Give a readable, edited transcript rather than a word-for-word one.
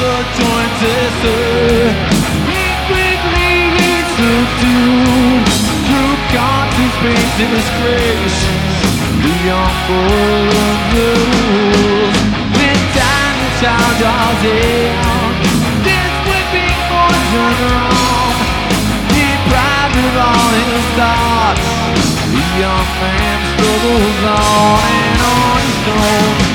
the joint tester. He quickly heats the tube. Through conscious space and disgrace, the young boy learns the rules. When time to child draws in, this whipping boy's run wrong. Deprived of all his thoughts, the young man struggles on and on his own.